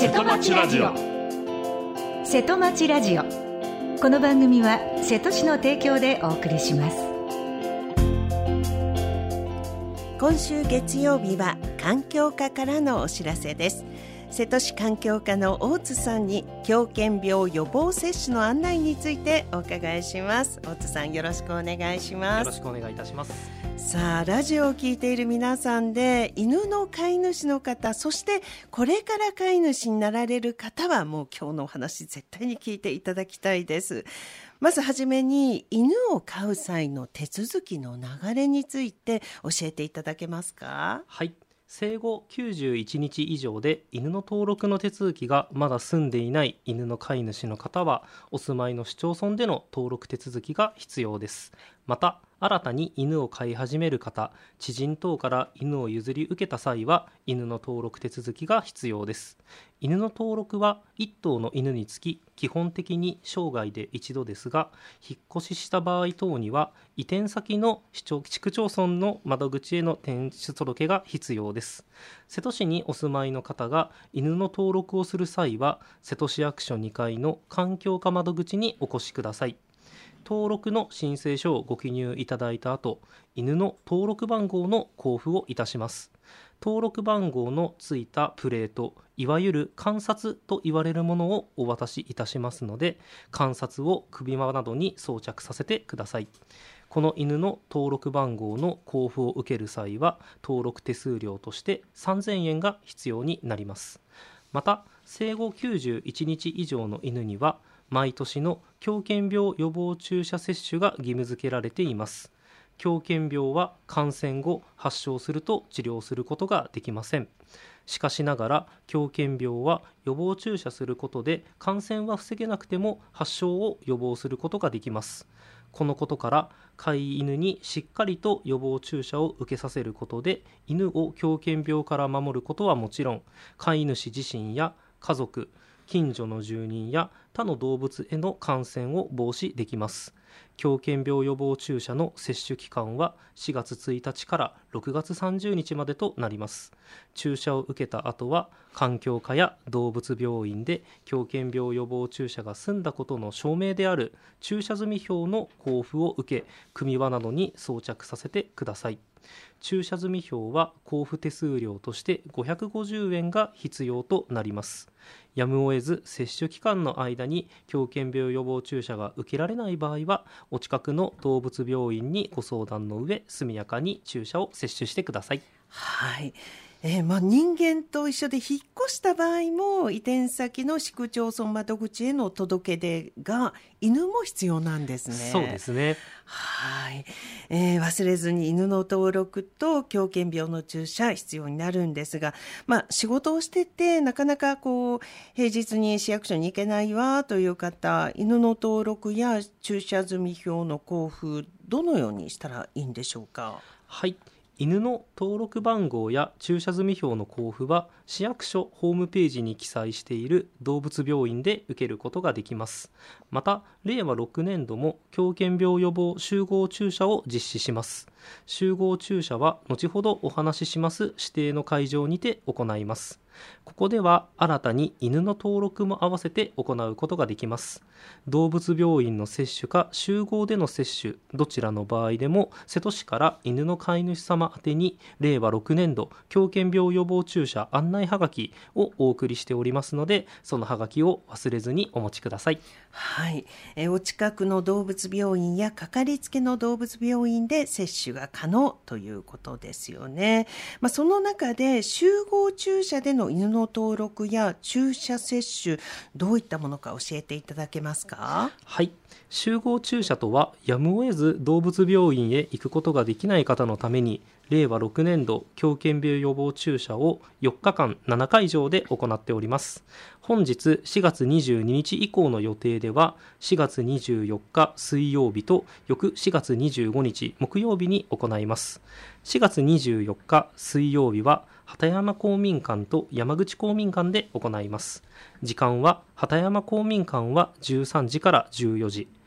瀬戸町ラジオ。 瀬戸町ラジオ。この番組は瀬戸市の提供でお送りします。 今週月曜日は環境課からのお知らせです。瀬戸市環境課の大津さんに狂犬病予防接種の案内についてお伺いします。大津さん、よろしくお願いします。 よろしくお願いいたします。 さあ、ラジオを聞いている皆さんで犬の飼い主の方、そしてこれから飼い主になられる方はもう今日のお話絶対に聞いていただきたいです。まずはじめに犬を飼う際の手続きの流れについて教えていただけますか？ はい、生後91日以上で犬の登録の手続きがまだ済んでいない犬の飼い主の方は、お住まいの市町村での登録手続きが必要です。また、新たに犬を飼い始める方、知人等から犬を譲り受けた際は犬の登録手続きが必要です。犬の登録は1頭の犬につき基本的に生涯で一度ですが、引っ越しした場合等には移転先の市区町村の窓口への転出届が必要です。瀬戸市にお住まいの方が犬の登録をする際は、瀬戸市役所2階の環境課窓口にお越しください。登録の申請書をご記入いただいた後、犬の登録番号の交付をいたします。登録番号のついたプレート、いわゆる鑑札と言われるものをお渡しいたしますので、鑑札を首輪などに装着させてください。この犬の登録番号の交付を受ける際は、登録手数料として3000円が必要になります。また、生後91日以上の犬には、毎年の狂犬病予防注射接種が義務付けられています。狂犬病は感染後発症すると治療することができません。しかしながら狂犬病は予防注射することで感染は防げなくても発症を予防することができます。このことから飼い犬にしっかりと予防注射を受けさせることで、犬を狂犬病から守ることはもちろん、飼い主自身や家族、近所の住人や他の動物への感染を防止できます。狂犬病予防注射の接種期間は4月1日から6月30日までとなります。注射を受けた後は、環境課や動物病院で狂犬病予防注射が済んだことの証明である注射済票の交付を受け、組輪などに装着させてください。注射済票は交付手数料として550円が必要となります。やむを得ず接種期間の間に狂犬病予防注射が受けられない場合は、お近くの動物病院にご相談の上、速やかに注射を接種してください。 はい。人間と一緒で引っ越した場合も移転先の市区町村窓口への届け出が犬も必要なんですね。 そうですね。 はい。忘れずに犬の登録と狂犬病の注射必要になるんですが、仕事をしててなかなか平日に市役所に行けないわという方、犬の登録や注射済票の交付、どのようにしたらいいんでしょうか？ はい。犬の登録番号や注射済票の交付は、市役所ホームページに記載している動物病院で受けることができます。また、令和6年度も狂犬病予防集合注射を実施します。集合注射は後ほどお話しします指定の会場にて行います。ここでは新たに犬の登録も合わせて行うことができます。動物病院の接種か集合での接種、どちらの場合でも瀬戸市から犬の飼い主様宛てに令和6年度狂犬病予防注射案内はがきをお送りしておりますので、そのはがきを忘れずにお持ちください。 はい。お近くの動物病院やかかりつけの動物病院で接種が可能ということですよね。その中で集合注射での犬の登録や注射接種、どういったものか教えていただけますか？ はい。集合注射とは、やむを得ず動物病院へ行くことができない方のために、令和6年度狂犬病予防注射を4日間7会場で行っております。本日4月22日以降の予定では、4月24日水曜日と翌4月25日木曜日に行います。4月24日水曜日は鳩山公民館と山口公民館で行います。時間は鳩山公民館は13時から14時、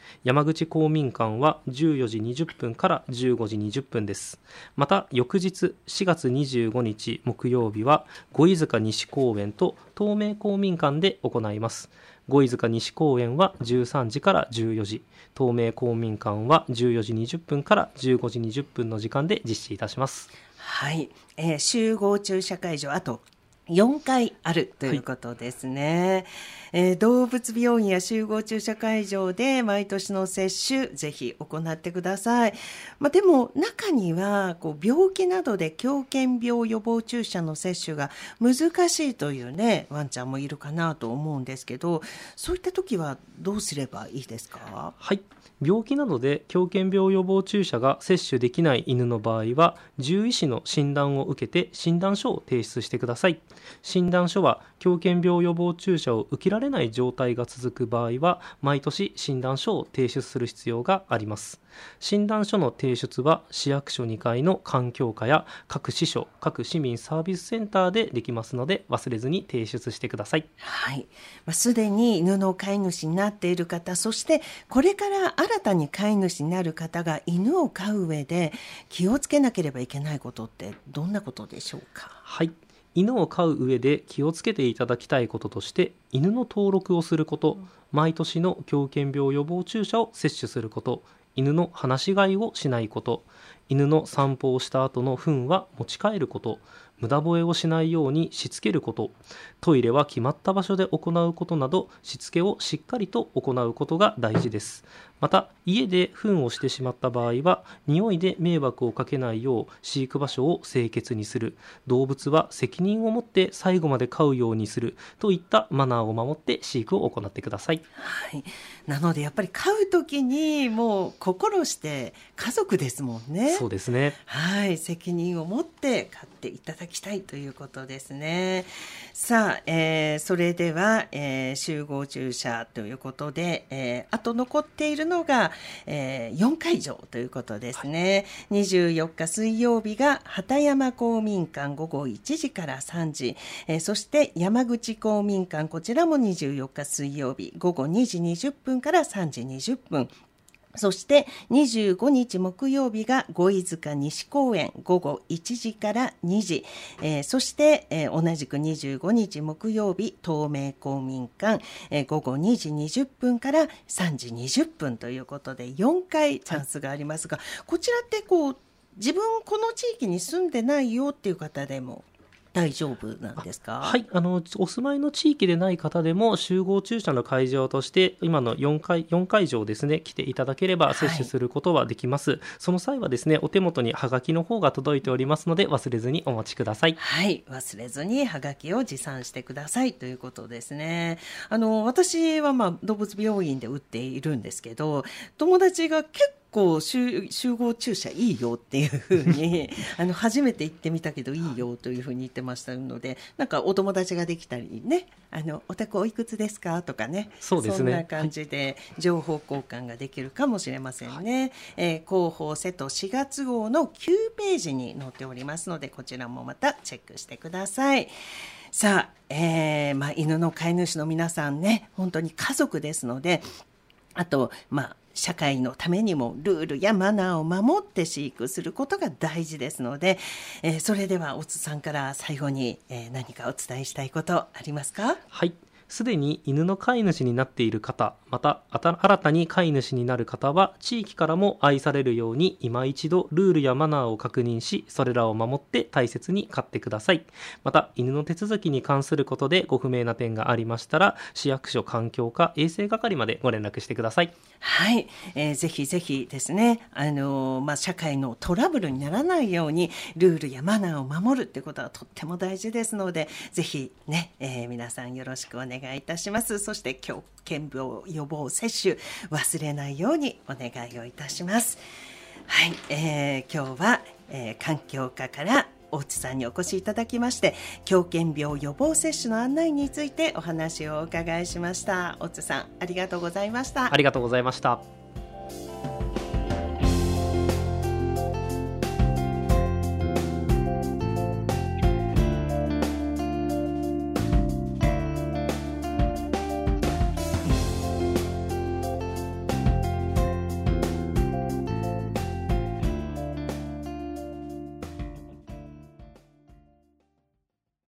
山口公民館は14時20分から15時20分です。また翌日4月25日木曜日は五飯塚西公園と東名公民館で行います。五飯塚西公園は13時から14時、東名公民館は14時20分から15時20分の時間で実施いたします。 はい、集合駐車会場あと4回あるということですね。動物病院や集合駐車会場で毎年の接種ぜひ行ってください。でも中には病気などで狂犬病予防注射の接種が難しいというねワンちゃんもいるかなと思うんですけど、そういった時はどうすればいいですか？ はい、病気などで狂犬病予防注射が接種できない犬の場合は獣医師の診断を受けて診断書を提出してください。診断書は狂犬病予防注射を受けられない状態が続く場合は毎年診断書を提出する必要があります。診断書の提出は市役所2階の環境課や各支所各市民サービスセンターでできますので忘れずに提出してください。 はい、すでに犬の飼い主になっている方、そしてこれから新たに飼い主になる方が犬を飼う上で気をつけなければいけないことってどんなことでしょうか？ はい、犬を飼う上で気をつけていただきたいこととして犬の登録をすること、毎年の狂犬病予防注射を接種すること、犬の放し飼いをしないこと、犬の散歩をした後の糞は持ち帰ること、無駄吠えをしないようにしつけること、トイレは決まった場所で行うことなどしつけをしっかりと行うことが大事です。また家で糞をしてしまった場合は匂いで迷惑をかけないよう飼育場所を清潔にする、動物は責任を持って最後まで飼うようにするといったマナーを守って飼育を行ってください。 はい、なのでやっぱり飼うときにもう心して家族ですもんね。 そうですね。 はい、責任を持って飼っていただきたいということですね。さあ、それでは、集合駐車ということで、あと残っているのが、4会場ということですね。はい、24日水曜日が畑山公民館午後1時から3時、そして山口公民館こちらも24日水曜日午後2時20分から3時20分、そして25日木曜日が五飯塚西公園午後1時から2時、そして、同じく25日木曜日東名公民館、午後2時20分から3時20分ということで4回チャンスがありますが、こちらって自分この地域に住んでないよっていう方でも大丈夫なんですか？ はい、お住まいの地域でない方でも集合駐車の会場として今の4会場ですね来ていただければ接種することはできます。はい、その際はですねお手元にハガキの方が届いておりますので忘れずにお持ちください。 はい、忘れずにハガキを持参してくださいということですね。私は動物病院で打っているんですけど、友達が結構集合駐車いいよっていうふうに初めて行ってみたけどいいよというふうに言ってましたので、なんかお友達ができたりね、お宅おいくつですかとかね、 そうですね、 そんな感じで情報交換ができるかもしれませんね。広報瀬戸4月号の9ページに載っておりますのでこちらもまたチェックしてください。さあ、犬の飼い主の皆さんね本当に家族ですので、あと社会のためにもルールやマナーを守って飼育することが大事ですので、それでは大津さんから最後に、何かお伝えしたいことありますか？ はい、すでに犬の飼い主になっている方、また新たに飼い主になる方は地域からも愛されるように今一度ルールやマナーを確認しそれらを守って大切に飼ってください。また犬の手続きに関することでご不明な点がありましたら市役所環境課衛生係までご連絡してください。 はい、ぜひぜひですね、社会のトラブルにならないようにルールやマナーを守るってことはとっても大事ですので、ぜひね、皆さんよろしくお願いいたします。そして狂犬病予防接種忘れないようにお願いをいたします。はい、今日は、環境課から大津さんにお越しいただきまして狂犬病予防接種の案内についてお話をお伺いしました。大津さんありがとうございました。 ありがとうございました。